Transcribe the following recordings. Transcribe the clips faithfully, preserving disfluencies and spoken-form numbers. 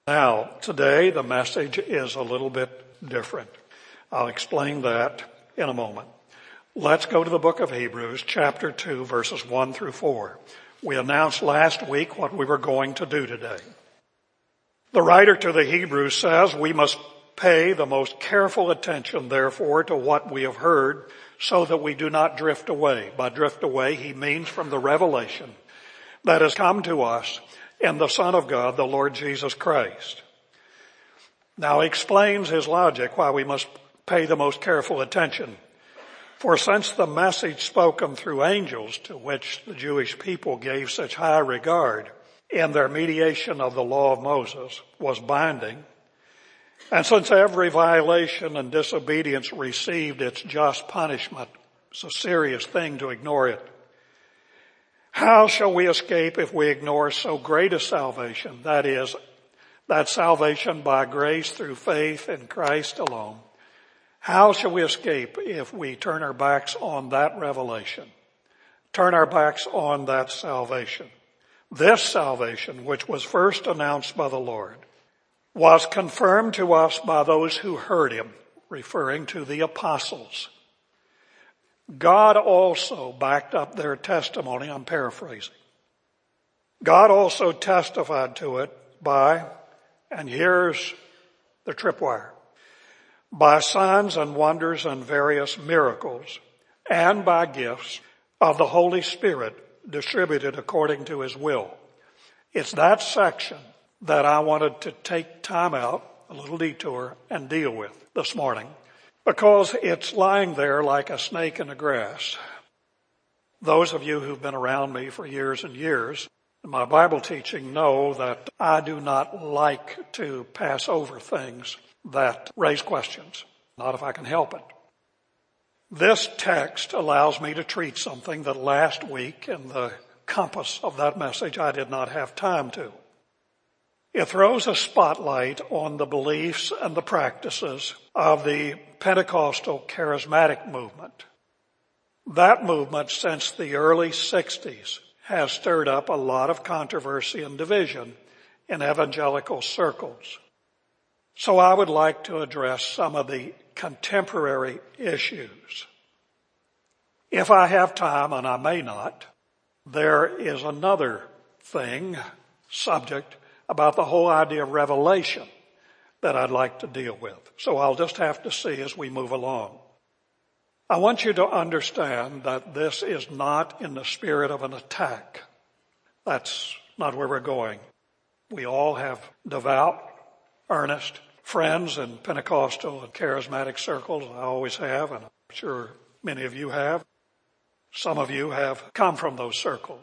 Now, today the message is a little bit different. I'll explain that in a moment. Let's go to the book of Hebrews, chapter two, verses one through four. We announced last week what we were going to do today. The writer to the Hebrews says we must pay the most careful attention, therefore, to what we have heard so that we do not drift away. By drift away, he means from the revelation that has come to us in the Son of God, the Lord Jesus Christ. Now he explains his logic why we must pay the most careful attention. For since the message spoken through angels, to which the Jewish people gave such high regard in their mediation of the law of Moses, was binding, and since every violation and disobedience received its just punishment, it's a serious thing to ignore it. How shall we escape if we ignore so great a salvation? That is, that salvation by grace through faith in Christ alone. How shall we escape if we turn our backs on that revelation? Turn our backs on that salvation. This salvation, which was first announced by the Lord, was confirmed to us by those who heard him, referring to the apostles. God also backed up their testimony. I'm paraphrasing. God also testified to it by, and here's the tripwire, by signs and wonders and various miracles, and by gifts of the Holy Spirit distributed according to his will. It's that section that I wanted to take time out, a little detour, and deal with this morning, because it's lying there like a snake in the grass. Those of you who've been around me for years and years, in my Bible teaching, know that I do not like to pass over things that raise questions, not if I can help it. This text allows me to treat something that last week in the compass of that message I did not have time to. It throws a spotlight on the beliefs and the practices of the Pentecostal charismatic movement. That movement, since the early sixties, has stirred up a lot of controversy and division in evangelical circles. So I would like to address some of the contemporary issues. If I have time, and I may not, there is another thing, subject, about the whole idea of revelation that I'd like to deal with. So I'll just have to see as we move along. I want you to understand that this is not in the spirit of an attack. That's not where we're going. We all have devout, earnest friends in Pentecostal and charismatic circles. I always have, and I'm sure many of you have. Some of you have come from those circles.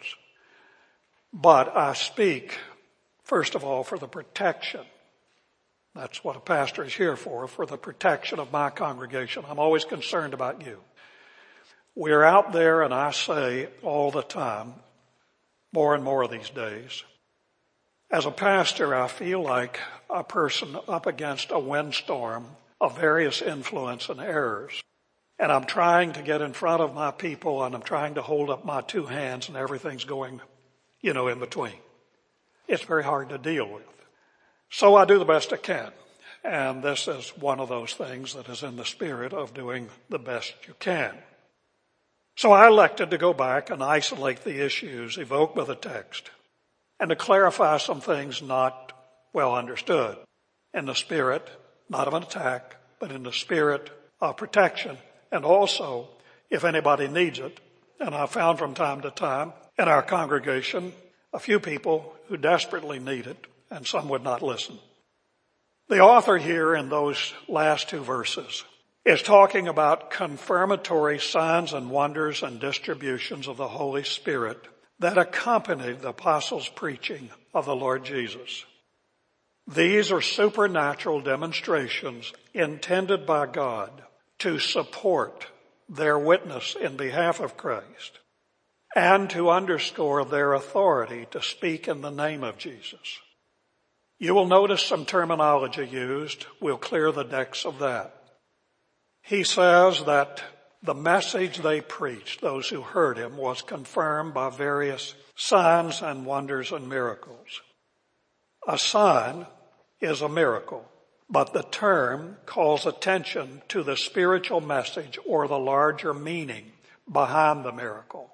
But I speak, first of all, for the protection. That's what a pastor is here for, for the protection of my congregation. I'm always concerned about you. We're out there, and I say all the time, more and more these days, as a pastor, I feel like a person up against a windstorm of various influence and errors. And I'm trying to get in front of my people, and I'm trying to hold up my two hands, and everything's going, you know, in between. It's very hard to deal with. So I do the best I can. And this is one of those things that is in the spirit of doing the best you can. So I elected to go back and isolate the issues evoked by the text and to clarify some things not well understood in the spirit, not of an attack, but in the spirit of protection. And also, if anybody needs it, and I found from time to time in our congregation a few people who desperately need it, and some would not listen. The author here in those last two verses is talking about confirmatory signs and wonders and distributions of the Holy Spirit that accompanied the apostles' preaching of the Lord Jesus. These are supernatural demonstrations intended by God to support their witness in behalf of Christ and to underscore their authority to speak in the name of Jesus. You will notice some terminology used. We'll clear the decks of that. He says that the message they preached, those who heard him, was confirmed by various signs and wonders and miracles. A sign is a miracle, but the term calls attention to the spiritual message or the larger meaning behind the miracle.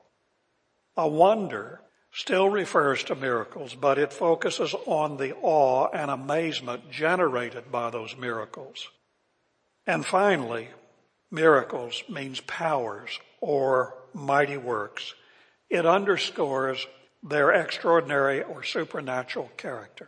A wonder still refers to miracles, but it focuses on the awe and amazement generated by those miracles. And finally, miracles means powers or mighty works. It underscores their extraordinary or supernatural character.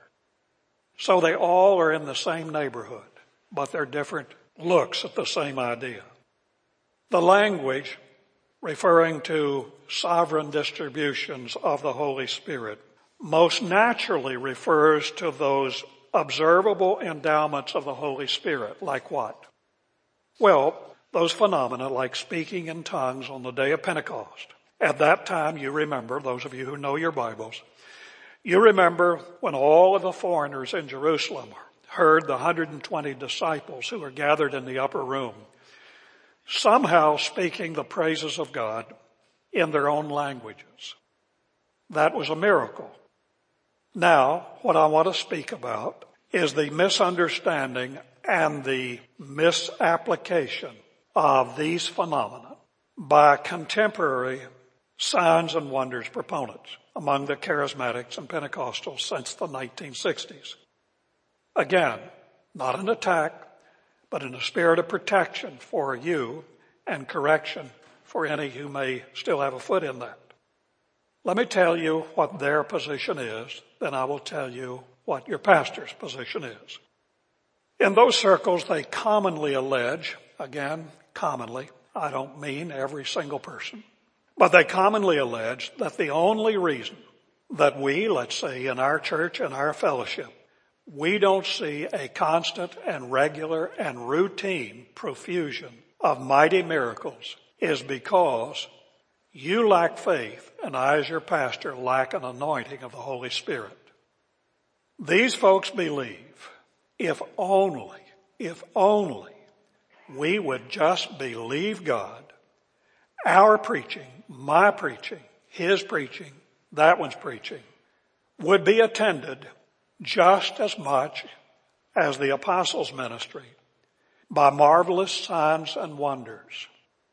So they all are in the same neighborhood, but they're different looks at the same idea. The language referring to sovereign distributions of the Holy Spirit most naturally refers to those observable endowments of the Holy Spirit. Like what? Well, those phenomena like speaking in tongues on the day of Pentecost. At that time, you remember, those of you who know your Bibles, you remember when all of the foreigners in Jerusalem heard the one hundred twenty disciples who were gathered in the upper room somehow speaking the praises of God in their own languages. That was a miracle. Now, what I want to speak about is the misunderstanding and the misapplication of these phenomena by contemporary signs and wonders proponents among the charismatics and Pentecostals since the nineteen sixties. Again, not an attack, but in a spirit of protection for you and correction for any who may still have a foot in that. Let me tell you what their position is, then I will tell you what your pastor's position is. In those circles, they commonly allege, again, commonly, I don't mean every single person, but they commonly allege that the only reason that we, let's say in our church and our fellowship, we don't see a constant and regular and routine profusion of mighty miracles is because you lack faith and I as your pastor lack an anointing of the Holy Spirit. These folks believe if only, if only we would just believe God, our preaching, my preaching, his preaching, that one's preaching, would be attended just as much as the apostles' ministry by marvelous signs and wonders.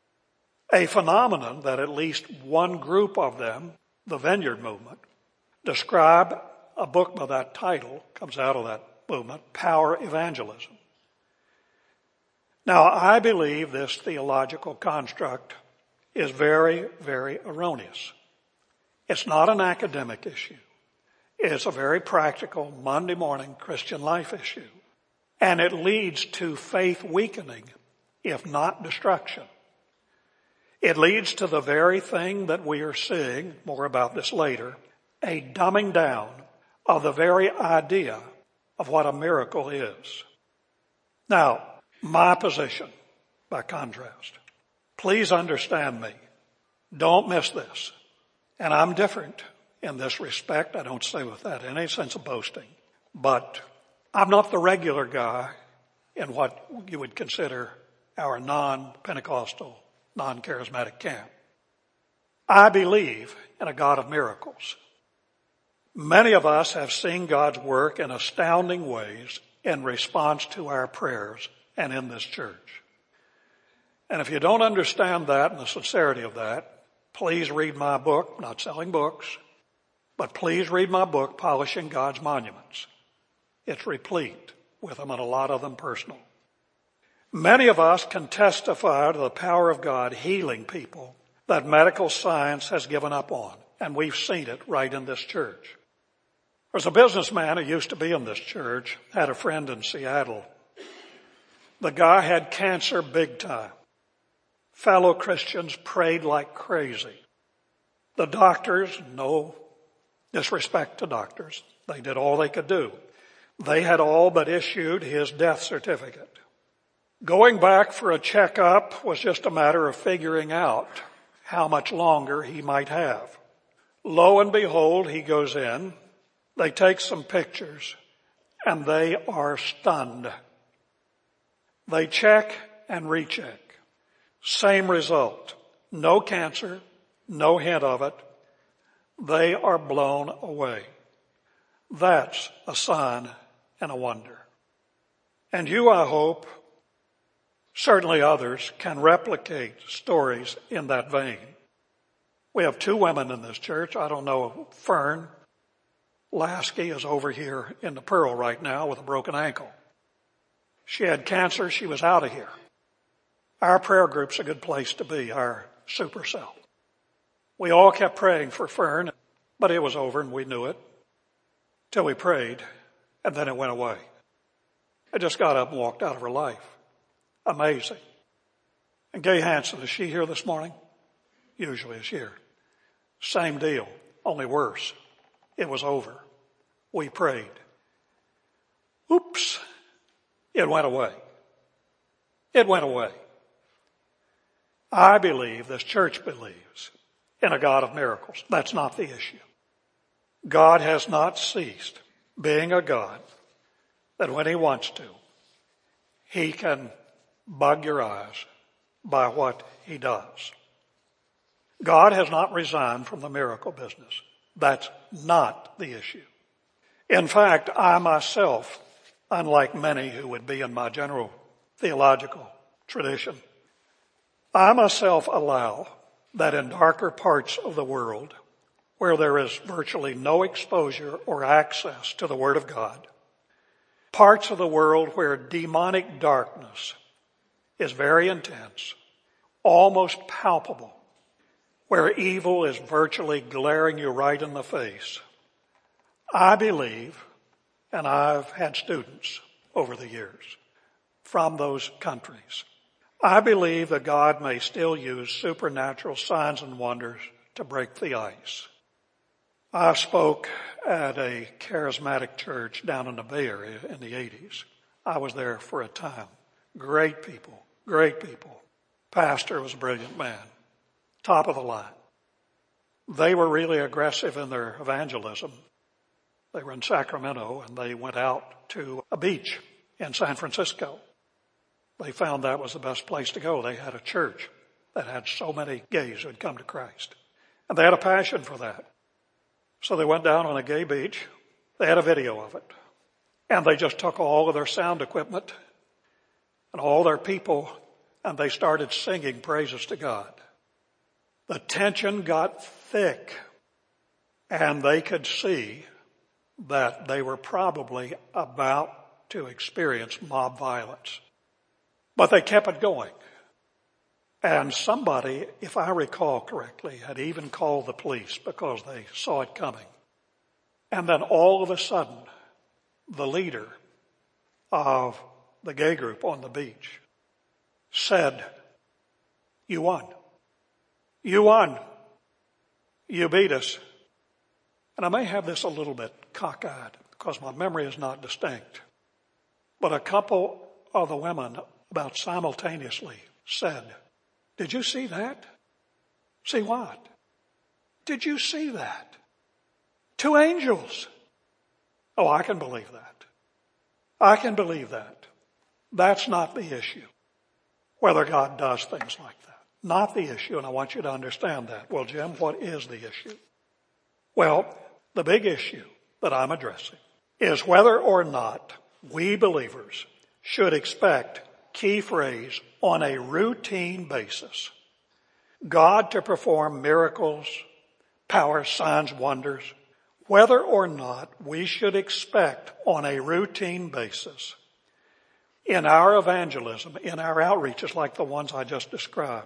A phenomenon that at least one group of them, the Vineyard Movement, describe a book by that title, comes out of that movement, Power Evangelism. Now, I believe this theological construct is very, very erroneous. It's not an academic issue. It's a very practical Monday morning Christian life issue. And it leads to faith weakening, if not destruction. It leads to the very thing that we are seeing, more about this later, a dumbing down of the very idea of what a miracle is. Now, my position, by contrast, please understand me. Don't miss this. And I'm different in this respect. I don't say with that in any sense of boasting. But I'm not the regular guy in what you would consider our non-Pentecostal, non-charismatic camp. I believe in a God of miracles. Many of us have seen God's work in astounding ways in response to our prayers and in this church. And if you don't understand that and the sincerity of that, please read my book, not selling books, but please read my book, Polishing God's Monuments. It's replete with them and a lot of them personal. Many of us can testify to the power of God healing people that medical science has given up on. And we've seen it right in this church. There's a businessman who used to be in this church, had a friend in Seattle. The guy had cancer big time. Fellow Christians prayed like crazy. The doctors, no disrespect to doctors, they did all they could do. They had all but issued his death certificate. Going back for a checkup was just a matter of figuring out how much longer he might have. Lo and behold, he goes in, they take some pictures, and they are stunned. They check and recheck. Same result. No cancer, no hint of it. They are blown away. That's a sign and a wonder. And you, I hope, certainly others, can replicate stories in that vein. We have two women in this church. I don't know, Fern Lasky is over here in the Pearl right now with a broken ankle. She had cancer. She was out of here. Our prayer group's a good place to be, our super cell. We all kept praying for Fern, but it was over and we knew it till we prayed, and then it went away. I just got up and walked out of her life. Amazing. And Gay Hansen, is she here this morning? Usually is here. Same deal, only worse. It was over. We prayed. Oops. It went away. It went away. I believe, this church believes, in a God of miracles. That's not the issue. God has not ceased being a God that when he wants to, he can bug your eyes by what he does. God has not resigned from the miracle business. That's not the issue. In fact, I myself, unlike many who would be in my general theological tradition, I myself allow that in darker parts of the world where there is virtually no exposure or access to the Word of God, parts of the world where demonic darkness is very intense, almost palpable, where evil is virtually glaring you right in the face, I believe, and I've had students over the years from those countries, I believe that God may still use supernatural signs and wonders to break the ice. I spoke at a charismatic church down in the Bay Area in the eighties. I was there for a time. Great people, great people. Pastor was a brilliant man, top of the line. They were really aggressive in their evangelism. They were in Sacramento and they went out to a beach in San Francisco. They found that was the best place to go. They had a church that had so many gays who had come to Christ. And they had a passion for that. So they went down on a gay beach. They had a video of it. And they just took all of their sound equipment and all their people and they started singing praises to God. The tension got thick and they could see that they were probably about to experience mob violence. But they kept it going. And somebody, if I recall correctly, had even called the police because they saw it coming. And then all of a sudden, the leader of the gay group on the beach said, "You won. You won. You beat us." And I may have this a little bit cockeyed because my memory is not distinct. But a couple of the women about simultaneously said, "Did you see that?" "See what?" "Did you see that? Two angels." Oh, I can believe that. I can believe that. That's not the issue. Whether God does things like that. Not the issue, and I want you to understand that. Well, Jim, what is the issue? Well, the big issue that I'm addressing is whether or not we believers should expect, key phrase, on a routine basis, God to perform miracles, power, signs, wonders, whether or not we should expect on a routine basis in our evangelism, in our outreaches like the ones I just described,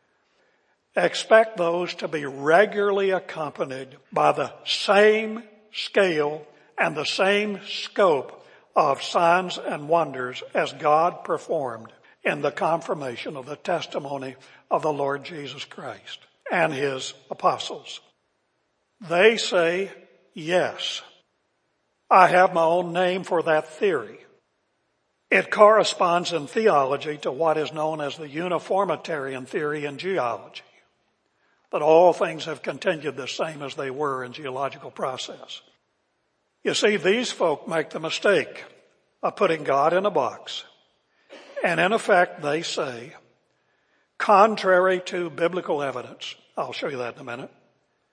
expect those to be regularly accompanied by the same scale and the same scope of signs and wonders as God performed in the confirmation of the testimony of the Lord Jesus Christ and his apostles. They say, yes. I have my own name for that theory. It corresponds in theology to what is known as the uniformitarian theory in geology, that all things have continued the same as they were in geological process. You see, these folk make the mistake of putting God in a box. And in effect, they say, contrary to biblical evidence, I'll show you that in a minute,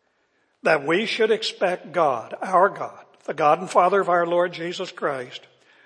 that we should expect God, our God, the God and Father of our Lord Jesus Christ,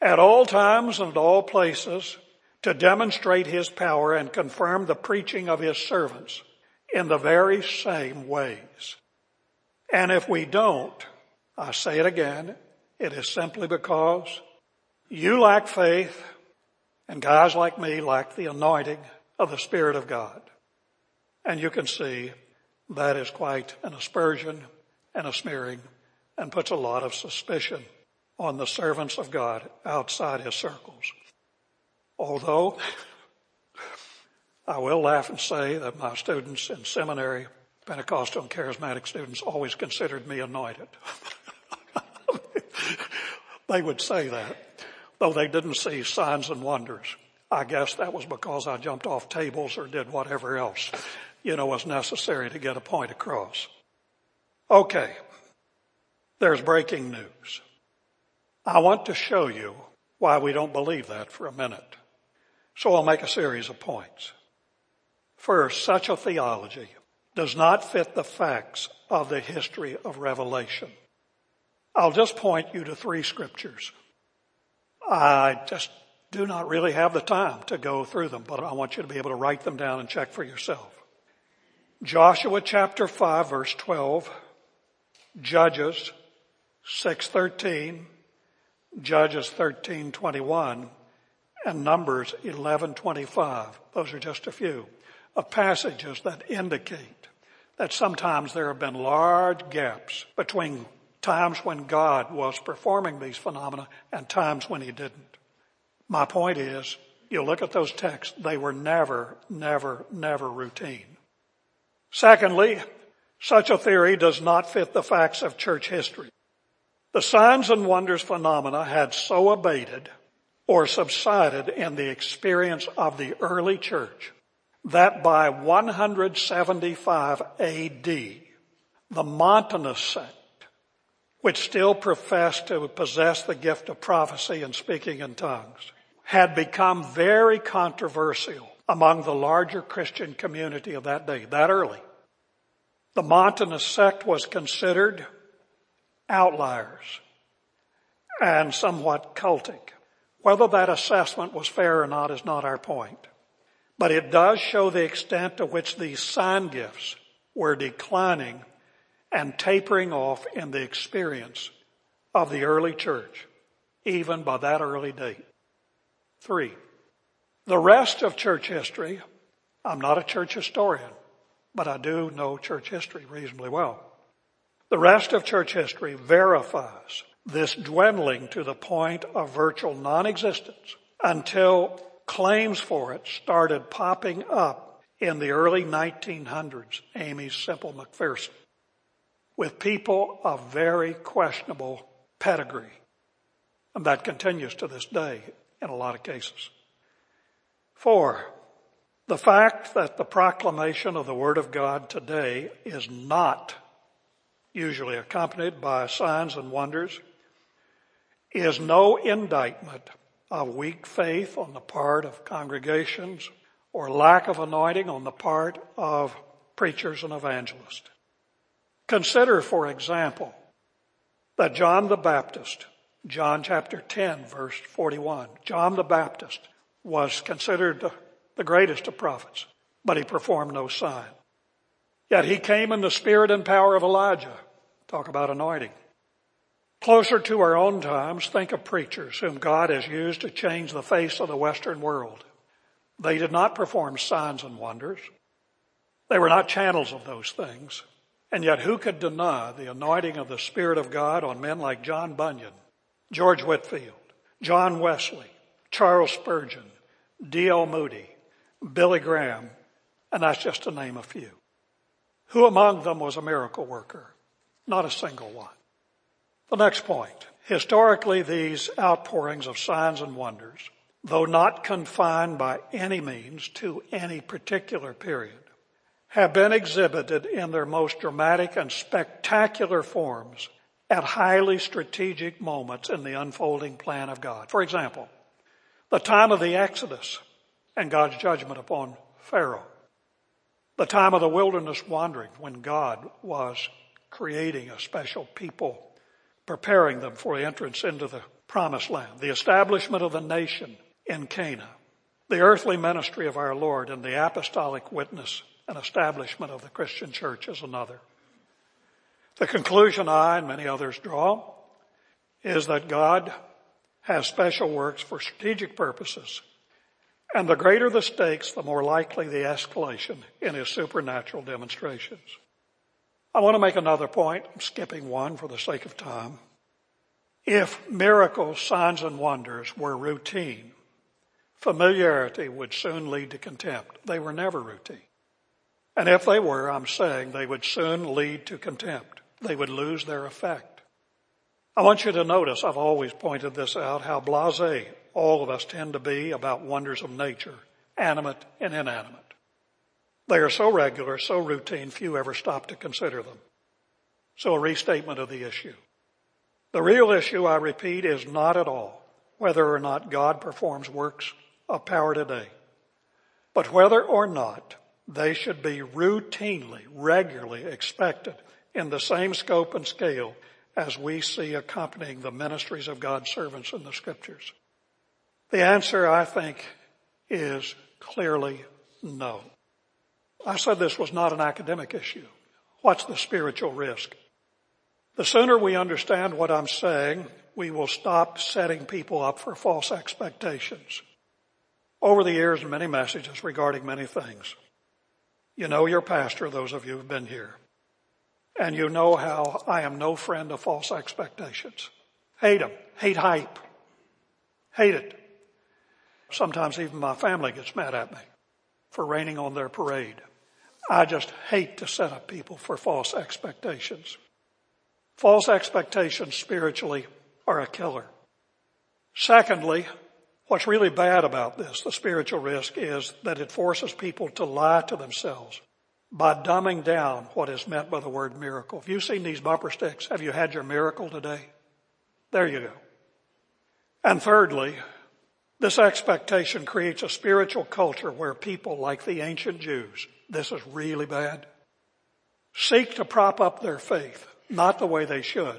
at all times and at all places, to demonstrate his power and confirm the preaching of his servants in the very same ways. And if we don't, I say it again, it is simply because you lack faith and guys like me lack the anointing of the Spirit of God. And you can see that is quite an aspersion and a smearing and puts a lot of suspicion on the servants of God outside his circles. Although I will laugh and say that my students in seminary, Pentecostal and charismatic students, always considered me anointed. They would say that, though they didn't see signs and wonders. I guess that was because I jumped off tables or did whatever else, you know, was necessary to get a point across. Okay, there's breaking news. I want to show you why we don't believe that for a minute. So I'll make a series of points. First, such a theology does not fit the facts of the history of Revelation. I'll just point you to three scriptures. I just do not really have the time to go through them, but I want you to be able to write them down and check for yourself. Joshua chapter five, verse twelve, Judges six thirteen, Judges thirteen twenty-one, and Numbers eleven twenty-five. Those are just a few of passages that indicate that sometimes there have been large gaps between times when God was performing these phenomena and times when he didn't. My point is, you look at those texts, they were never, never, never routine. Secondly, such a theory does not fit the facts of church history. The signs and wonders phenomena had so abated or subsided in the experience of the early church that by one seventy-five A D, the Montanist sect, which still professed to possess the gift of prophecy and speaking in tongues, had become very controversial among the larger Christian community of that day, that early. The Montanist sect was considered outliers and somewhat cultic. Whether that assessment was fair or not is not our point. But it does show the extent to which these sign gifts were declining and tapering off in the experience of the early church, even by that early date. Three, the rest of church history, I'm not a church historian, but I do know church history reasonably well. The rest of church history verifies this dwindling to the point of virtual non-existence until claims for it started popping up in the early nineteen hundreds, Amy Semple McPherson, with people of very questionable pedigree. And that continues to this day in a lot of cases. Four, the fact that the proclamation of the Word of God today is not usually accompanied by signs and wonders is no indictment of weak faith on the part of congregations or lack of anointing on the part of preachers and evangelists. Consider, for example, that John the Baptist, John chapter ten, verse forty-one, John the Baptist was considered the greatest of prophets, but he performed no sign. Yet he came in the spirit and power of Elijah. Talk about anointing. Closer to our own times, think of preachers whom God has used to change the face of the Western world. They did not perform signs and wonders. They were not channels of those things. And yet who could deny the anointing of the Spirit of God on men like John Bunyan, George Whitefield, John Wesley, Charles Spurgeon, D L Moody, Billy Graham, and that's just to name a few. Who among them was a miracle worker? Not a single one. The next point. Historically, these outpourings of signs and wonders, though not confined by any means to any particular period, have been exhibited in their most dramatic and spectacular forms at highly strategic moments in the unfolding plan of God. For example, the time of the Exodus and God's judgment upon Pharaoh. The time of the wilderness wandering when God was creating a special people, preparing them for the entrance into the promised land, the establishment of the nation in Cana, the earthly ministry of our Lord, and the apostolic witness and establishment of the Christian church is another. The conclusion I and many others draw is that God has special works for strategic purposes, and the greater the stakes, the more likely the escalation in his supernatural demonstrations. I want to make another point. I'm skipping one for the sake of time. If miracles, signs, and wonders were routine, familiarity would soon lead to contempt. They were never routine. And if they were, I'm saying they would soon lead to contempt. They would lose their effect. I want you to notice, I've always pointed this out, how blasé all of us tend to be about wonders of nature, animate and inanimate. They are so regular, so routine, few ever stop to consider them. So a restatement of the issue. The real issue, I repeat, is not at all whether or not God performs works of power today, but whether or not they should be routinely, regularly expected in the same scope and scale as we see accompanying the ministries of God's servants in the Scriptures. The answer, I think, is clearly no. I said this was not an academic issue. What's the spiritual risk? The sooner we understand what I'm saying, we will stop setting people up for false expectations. Over the years, many messages regarding many things. You know your pastor, those of you who have been here. And you know how I am no friend of false expectations. Hate them. Hate hype. Hate it. Sometimes even my family gets mad at me for raining on their parade. I just hate to set up people for false expectations. False expectations spiritually are a killer. Secondly, what's really bad about this, the spiritual risk, is that it forces people to lie to themselves by dumbing down what is meant by the word miracle. Have you seen these bumper sticks? Have you had your miracle today? There you go. And thirdly, this expectation creates a spiritual culture where people, like the ancient Jews, this is really bad, seek to prop up their faith, not the way they should,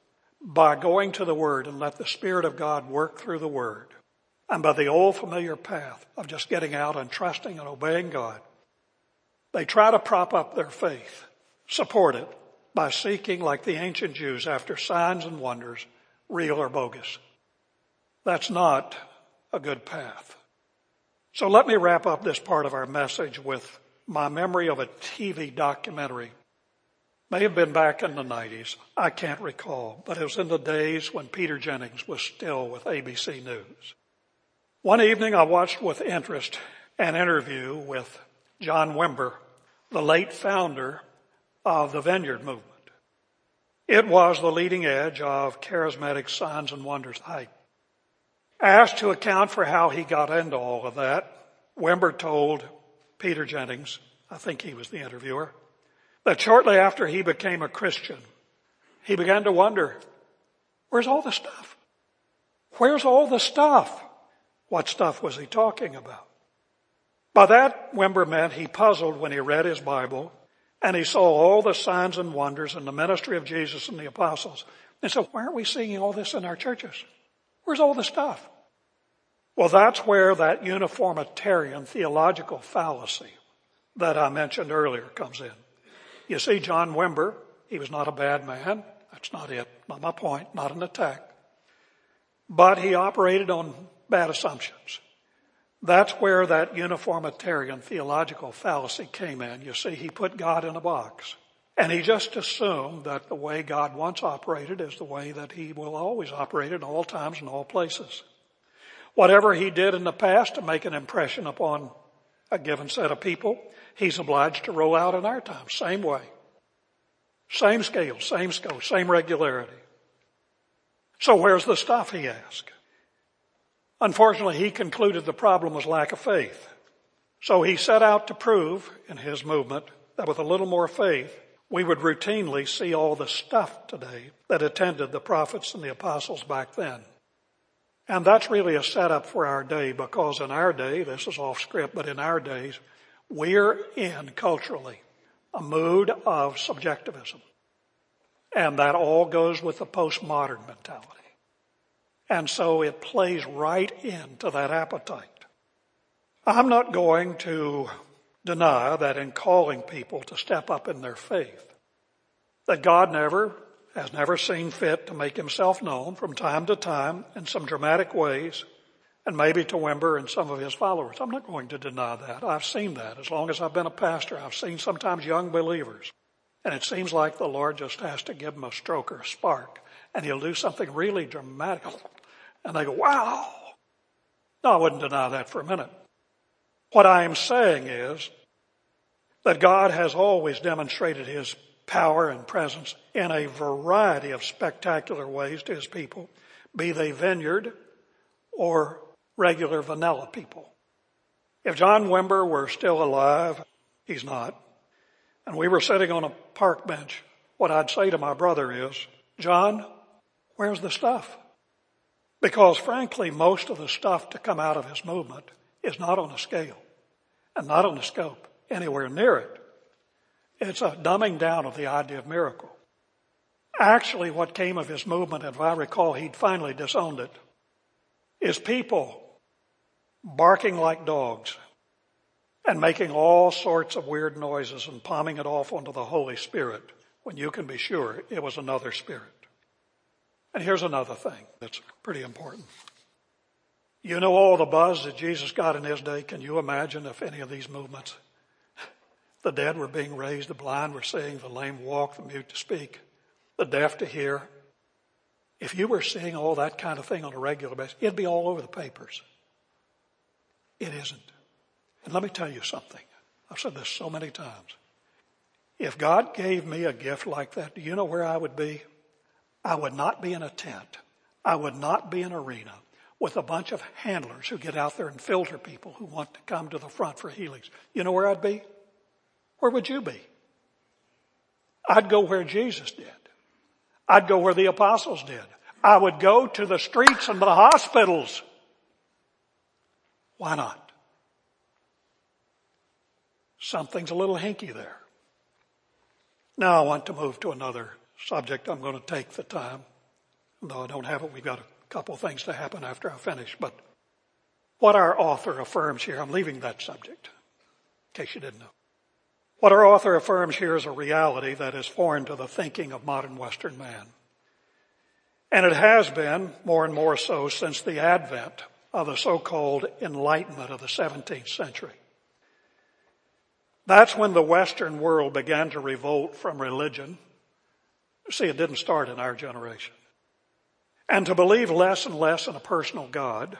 by going to the Word and let the Spirit of God work through the Word, and by the old familiar path of just getting out and trusting and obeying God. They try to prop up their faith, support it, by seeking, like the ancient Jews, after signs and wonders, real or bogus. That's not a good path. So let me wrap up this part of our message with my memory of a T V documentary. May have been back in the nineties. I can't recall, but it was in the days when Peter Jennings was still with A B C News. One evening I watched with interest an interview with John Wimber, the late founder of the Vineyard Movement. It was the leading edge of charismatic signs and wonders hype. Asked to account for how he got into all of that, Wimber told Peter Jennings, I think he was the interviewer, that shortly after he became a Christian, he began to wonder, where's all the stuff? Where's all the stuff? What stuff was he talking about? By that, Wimber meant he puzzled when he read his Bible and he saw all the signs and wonders in the ministry of Jesus and the apostles. And so why aren't we seeing all this in our churches? Where's all the stuff? Well, that's where that uniformitarian theological fallacy that I mentioned earlier comes in. You see, John Wimber, he was not a bad man. That's not it. Not my point. Not an attack. But he operated on bad assumptions. That's where that uniformitarian theological fallacy came in. You see, he put God in a box. And he just assumed that the way God once operated is the way that he will always operate in all times and all places. Whatever he did in the past to make an impression upon a given set of people, he's obliged to roll out in our time. Same way. Same scale, same scope, same regularity. So where's the stuff, he asked. Unfortunately, he concluded the problem was lack of faith. So he set out to prove in his movement that with a little more faith, we would routinely see all the stuff today that attended the prophets and the apostles back then. And that's really a setup for our day, because in our day, this is off script, but in our days, we're in culturally a mood of subjectivism. And that all goes with the postmodern mentality. And so it plays right into that appetite. I'm not going to deny that in calling people to step up in their faith, that God never, has never seen fit to make himself known from time to time in some dramatic ways, and maybe to Wimber and some of his followers. I'm not going to deny that. I've seen that. As long as I've been a pastor, I've seen sometimes young believers, and it seems like the Lord just has to give them a stroke or a spark, and he'll do something really dramatic, and they go, wow. No, I wouldn't deny that for a minute. What I am saying is that God has always demonstrated his power and presence in a variety of spectacular ways to his people, be they vineyard or regular vanilla people. If John Wimber were still alive, he's not, and we were sitting on a park bench, what I'd say to my brother is, John, where's the stuff? Because frankly, most of the stuff to come out of his movement is not on a scale and not on a scope anywhere near it. It's a dumbing down of the idea of miracle. Actually, what came of his movement, and if I recall, he'd finally disowned it, is people barking like dogs and making all sorts of weird noises and palming it off onto the Holy Spirit when you can be sure it was another spirit. And here's another thing that's pretty important. You know all the buzz that Jesus got in his day. Can you imagine if any of these movements, the dead were being raised, the blind were seeing, the lame walk, the mute to speak, the deaf to hear? If you were seeing all that kind of thing on a regular basis, it'd be all over the papers. It isn't. And let me tell you something. I've said this so many times. If God gave me a gift like that, do you know where I would be? I would not be in a tent. I would not be in an arena with a bunch of handlers who get out there and filter people who want to come to the front for healings. You know where I'd be? Where would you be? I'd go where Jesus did. I'd go where the apostles did. I would go to the streets and the hospitals. Why not? Something's a little hinky there. Now I want to move to another subject. I'm going to take the time. Though I don't have it, we've got a couple of things to happen after I finish. But what our author affirms here, I'm leaving that subject, in case you didn't know. What our author affirms here is a reality that is foreign to the thinking of modern Western man. And it has been more and more so since the advent of the so-called Enlightenment of the seventeenth century. That's when the Western world began to revolt from religion. See, it didn't start in our generation. And to believe less and less in a personal God.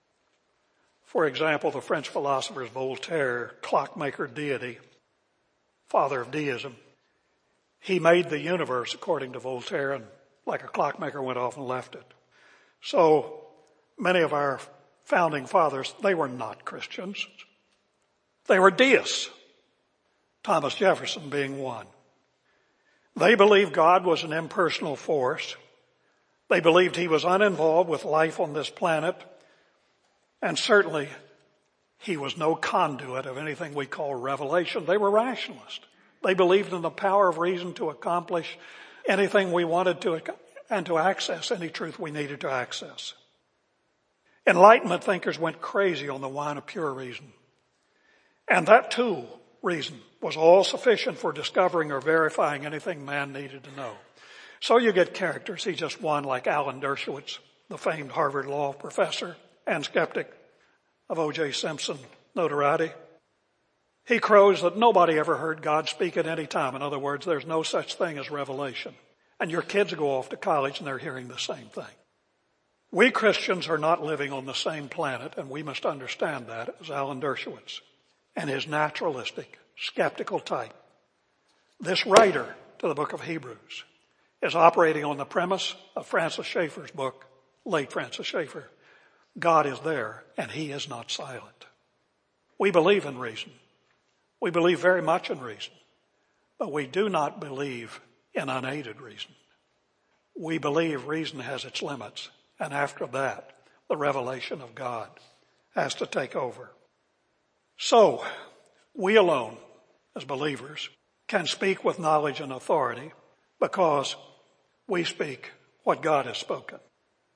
For example, the French philosophers Voltaire, clockmaker deity, father of deism. He made the universe, according to Voltaire, and like a clockmaker went off and left it. So many of our founding fathers, they were not Christians. They were deists. Thomas Jefferson being one. They believed God was an impersonal force. They believed he was uninvolved with life on this planet. And certainly he was no conduit of anything we call revelation. They were rationalists. They believed in the power of reason to accomplish anything we wanted to and to access any truth we needed to access. Enlightenment thinkers went crazy on the wine of pure reason. And that too, reason, was all sufficient for discovering or verifying anything man needed to know. So you get characters. He's just one like Alan Dershowitz, the famed Harvard Law professor and skeptic of O J Simpson notoriety. He crows that nobody ever heard God speak at any time. In other words, there's no such thing as revelation. And your kids go off to college and they're hearing the same thing. We Christians are not living on the same planet, and we must understand that, as Alan Dershowitz and his naturalistic, skeptical type. This writer to the book of Hebrews is operating on the premise of Francis Schaeffer's book, late Francis Schaeffer. God is there, and he is not silent. We believe in reason. We believe very much in reason. But we do not believe in unaided reason. We believe reason has its limits. And after that, the revelation of God has to take over. So, we alone, as believers, can speak with knowledge and authority because we speak what God has spoken.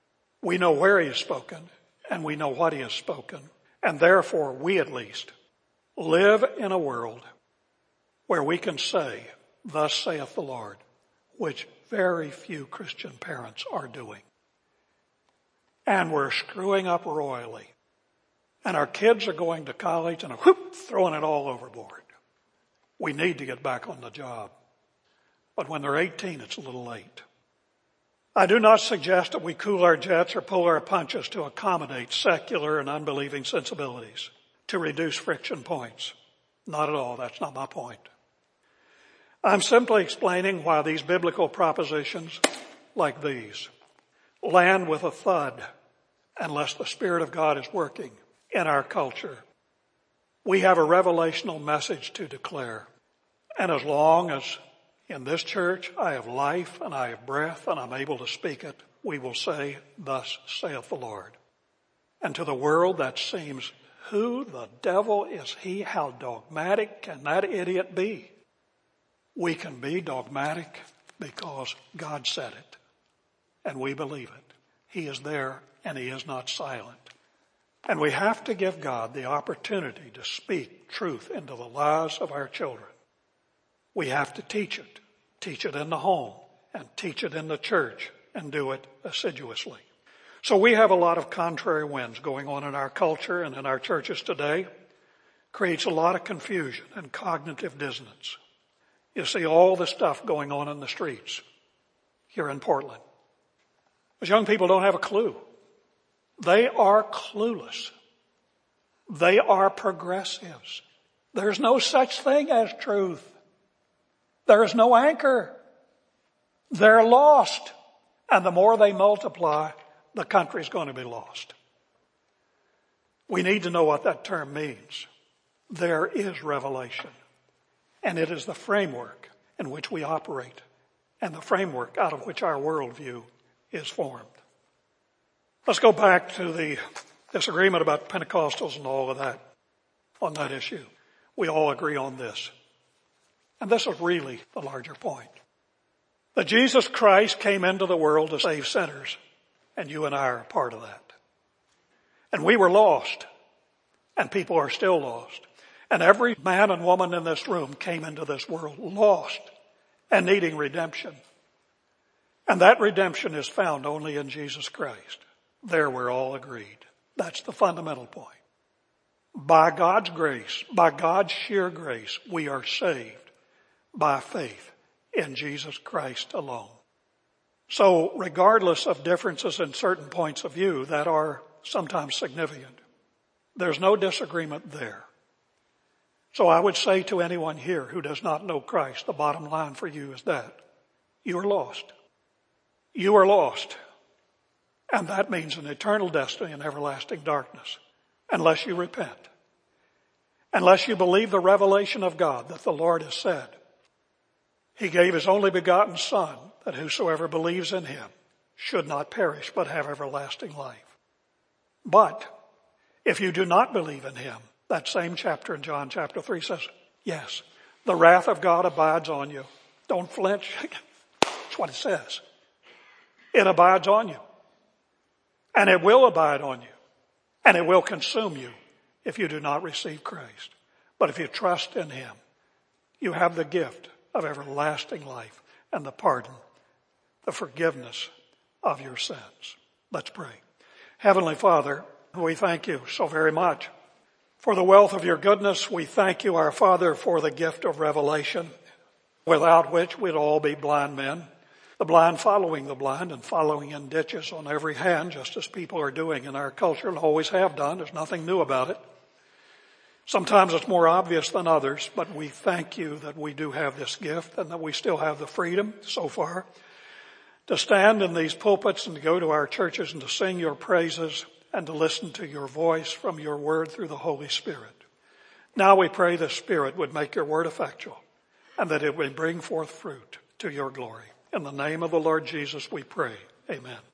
We know where he has spoken, and we know what he has spoken. And therefore, we at least live in a world where we can say, thus saith the Lord, which very few Christian parents are doing. And we're screwing up royally. And our kids are going to college and whoop, throwing it all overboard. We need to get back on the job. But when they're eighteen, it's a little late. I do not suggest that we cool our jets or pull our punches to accommodate secular and unbelieving sensibilities, to reduce friction points. Not at all. That's not my point. I'm simply explaining why these biblical propositions like these land with a thud unless the Spirit of God is working in our culture. We have a revelational message to declare. And as long as in this church I have life and I have breath and I'm able to speak it, we will say, thus saith the Lord. And to the world that seems, who the devil is he? How dogmatic can that idiot be? We can be dogmatic because God said it. And we believe it. He is there and he is not silent. And we have to give God the opportunity to speak truth into the lives of our children. We have to teach it. Teach it in the home and teach it in the church and do it assiduously. So we have a lot of contrary winds going on in our culture and in our churches today. Creates a lot of confusion and cognitive dissonance. You see all the stuff going on in the streets here in Portland. Those young people don't have a clue. They are clueless. They are progressives. There's no such thing as truth. There is no anchor. They're lost. And the more they multiply, the country's going to be lost. We need to know what that term means. There is revelation. And it is the framework in which we operate and the framework out of which our worldview is formed. Let's go back to the disagreement about Pentecostals and all of that on that issue. We all agree on this. And this is really the larger point. That Jesus Christ came into the world to save sinners, and you and I are a part of that. And we were lost, and people are still lost. And every man and woman in this room came into this world lost and needing redemption. And that redemption is found only in Jesus Christ. There we're all agreed. That's the fundamental point. By God's grace, by God's sheer grace, we are saved by faith in Jesus Christ alone. So regardless of differences in certain points of view that are sometimes significant, there's no disagreement there. So I would say to anyone here who does not know Christ, the bottom line for you is that you are lost. You are lost. And that means an eternal destiny in everlasting darkness unless you repent. Unless you believe the revelation of God that the Lord has said. He gave his only begotten Son that whosoever believes in him should not perish but have everlasting life. But if you do not believe in him, that same chapter in John chapter three says, yes, the wrath of God abides on you. Don't flinch. That's what it says. It abides on you. And it will abide on you. And it will consume you if you do not receive Christ. But if you trust in him, you have the gift of everlasting life and the pardon, the forgiveness of your sins. Let's pray. Heavenly Father, we thank you so very much for the wealth of your goodness. We thank you, our Father, for the gift of revelation, without which we'd all be blind men. The blind following the blind and following in ditches on every hand, just as people are doing in our culture and always have done. There's nothing new about it. Sometimes it's more obvious than others, but we thank you that we do have this gift and that we still have the freedom so far to stand in these pulpits and to go to our churches and to sing your praises and to listen to your voice from your word through the Holy Spirit. Now we pray the Spirit would make your word effectual and that it would bring forth fruit to your glory. In the name of the Lord Jesus we pray. Amen.